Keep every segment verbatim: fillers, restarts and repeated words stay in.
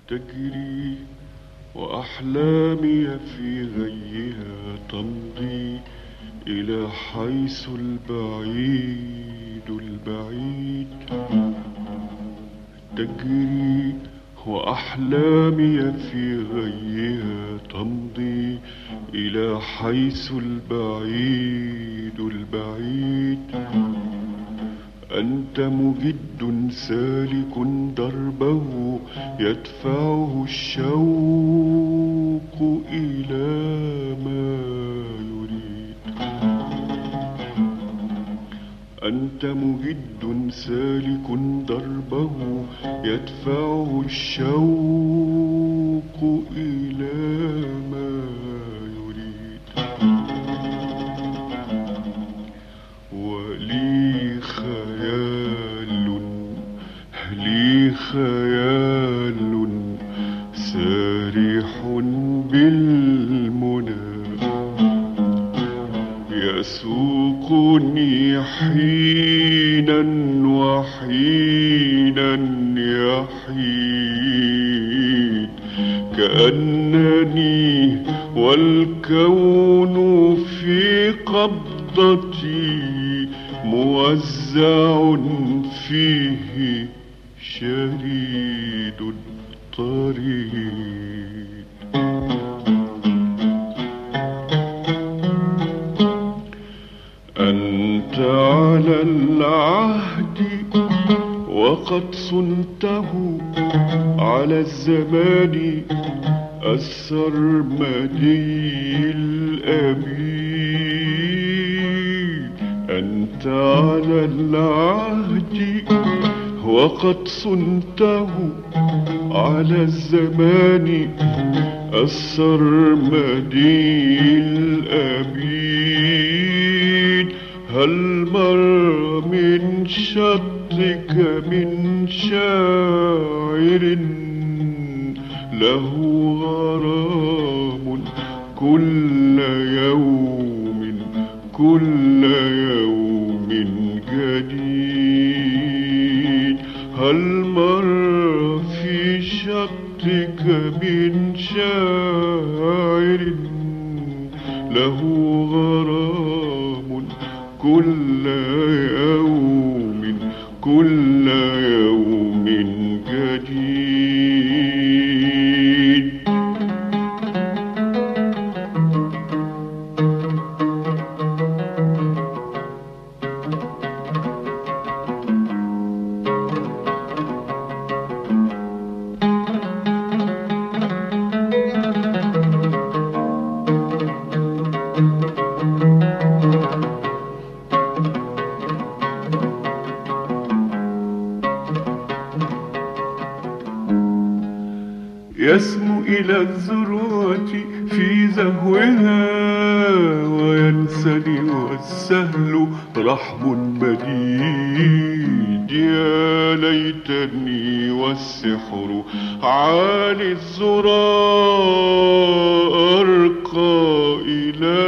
تجري وأحلامي في غيها تمضي إلى حيث البعيد البعيد. تجري وأحلامي في غيها تمضي إلى حيث البعيد البعيد. أنت مجد سالك دربه يدفعه الشوق إلى ما يريد. أنت مجد سالك دربه يدفعه الشوق إلى ما يريد. ولي خيال لي خيال سارح بالمنى يسوقني حينا وحينا يحيد. كأنني والكون في قبضتي موزع فيه شريد الطريق. أنت على العهد وقد صنته على الزمان السرمدي الأبي. أنت على العهد وقد صنته على الزمان السرمدي الأبيد. هل مر من شطك من شاعر له غرام كل يوم كل يوم جديد. هل مر في شطك من شاعر له غرام كل يوم كل يوم جديد. يسمو إلى الذروة في زهوها وينسني والسهل رحب مديد. يا ليتني والسحر عالي الذرى أرقى إلى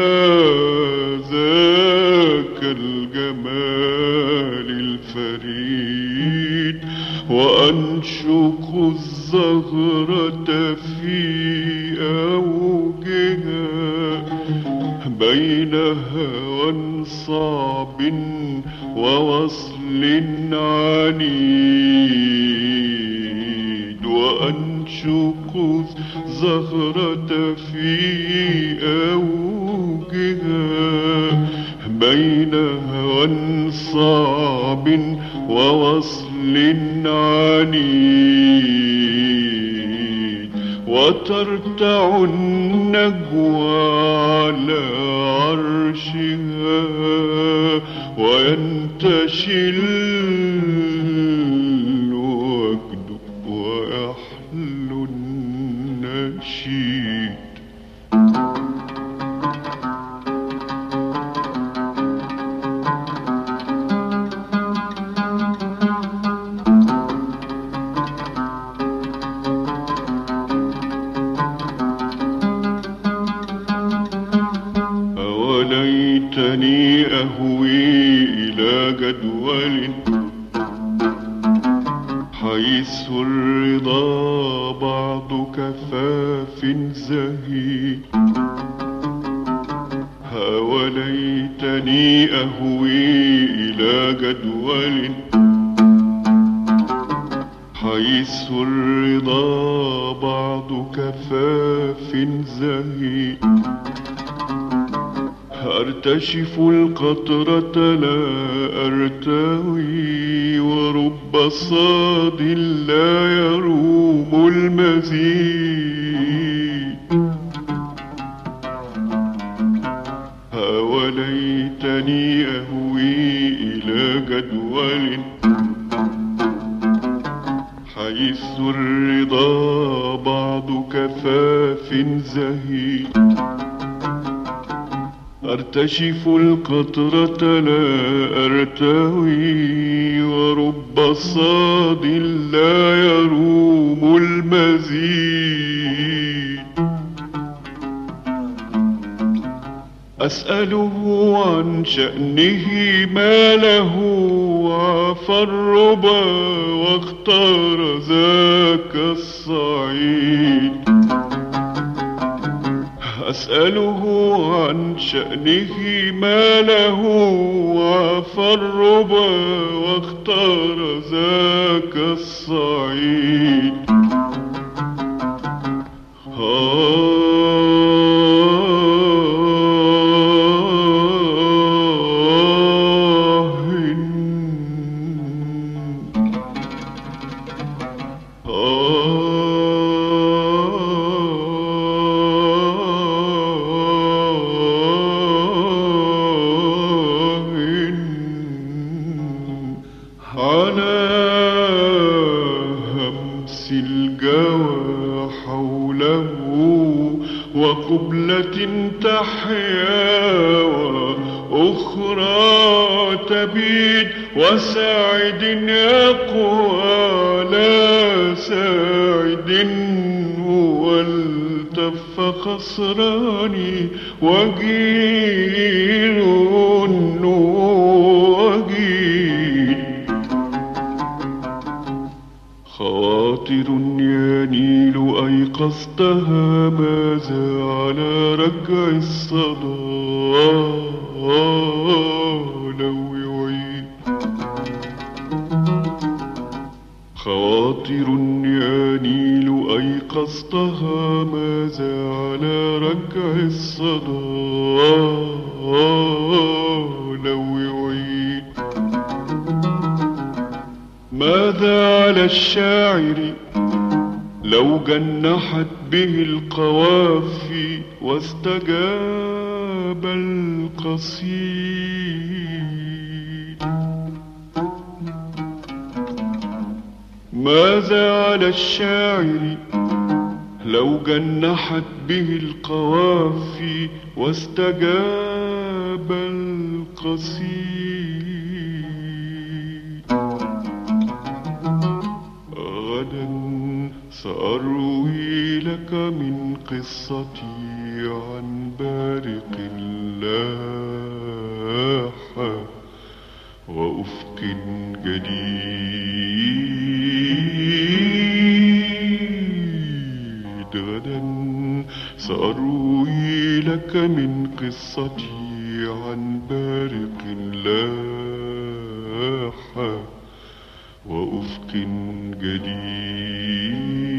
ذاك الجمال الفريد وأنشق الزهرة في أوجها بين هوى صعب ووصل عنيد. وأنشق الزهرة في أوجها بين هوى صعب ووصل عنيد. وترتع النجوى على عرشها وينتشي الوجد ويحلو النشيد. أوليتني أهوي إلى جدول حيث الرضا بعد بعض كفاف زهيد ها وليتني أهوي إلى جدول حيث الرضا بعض كفاف زهيد أرتشف القطرة لا أرتوي ورب صاد لا يروم المزيد ها وليتني أهوي إلى جدول حيث الرضا بعض كفاف زهيد أرتشف القطرة لا أرتوي ورب صاد لا يروم المزيد أسأله عن شأنه ما له عفى الربا واختار ذاك الصعيد أسأله عن شأنه ما له عفى الربا واختار ذاك الصعيد على همس الجوى حوله وقبلة تحيا وأخرى تبيد وساعد يقوى لا ساعد هو التف خسراني وجيل وجيل خواطر ينيل أيقظتها ماذا على ركع الصدى لو يعيد خواطر ينيل أيقظتها ماذا على ركع الصدى لو يعيد ماذا على الشاعر لو جنحت به القوافي واستجاب القصيد ماذا على الشاعر لو جنحت به القوافي واستجاب القصيد غدا سأروي لك من قصتي عن بارق لاح وأفق جديد غدا سأروي لك من قصتي عن بارق لاح وأفق جديد